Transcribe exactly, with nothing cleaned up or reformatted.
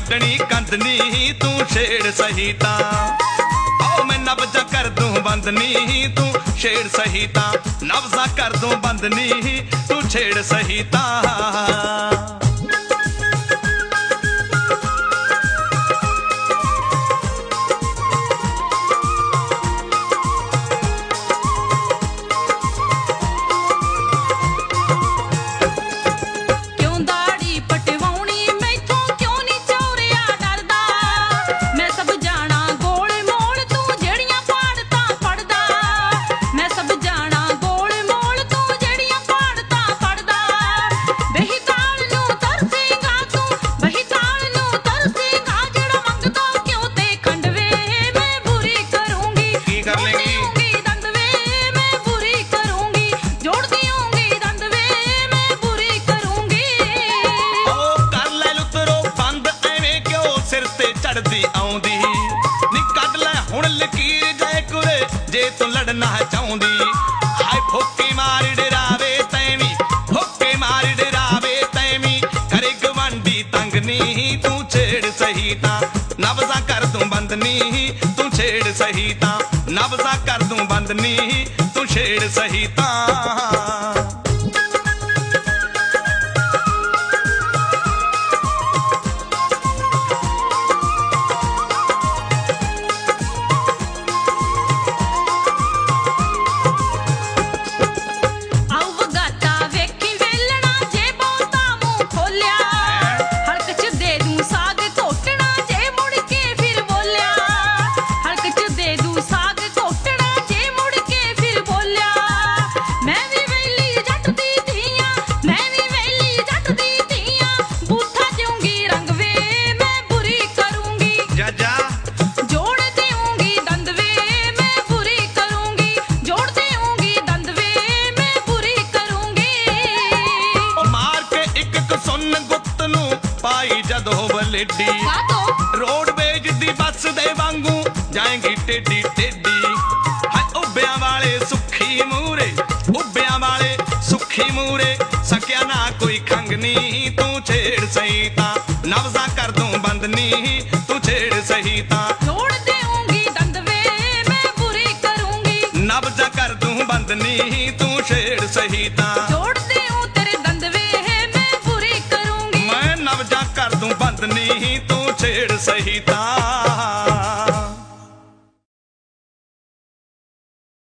कड्डनी कंध नी तू छेड़ सही तां ओ मैं नब्जा कर दूं बंद नी तू छेड़ सही तां नब्जा कर दूं बंद नी तू छेड़ सही तां चढ़दी आउंदी नी कड लै हुण लकीर जाए कुरे जे तू लड़ना चाहुंदी हाय फुके मार डरावे तैवी फुके मार डरावे तैवी करे गवांडी तंग नी तू छेड़ सही तां नब्जा कर दूं बंद नी तू छेड़ सही तां नब्जा कर दूं बंद नी तू छेड़ सही तां पाई जदों वलेडी रोडवेज दी बस दे वांगू जाएंगी टेडी टेडी हाय उब्बियां वाले सुखी मूरे उब्बियां वाले सुखी मूरे सकिया ना कोई खंग नी तू छेड़ सही तां नब्जा कर दूं बंद नी तू छेड़ सही तां जोड़ देऊंगी दंद वे मैं बुरी करूंगी नब्जा कर दूं बंद नी तू छेड़ सही तां जोड़ देऊं तेरे दंद वे मैं बुरी करूंगी मैं नब्जा कर दूं बंद नी तू छेड़ सही तां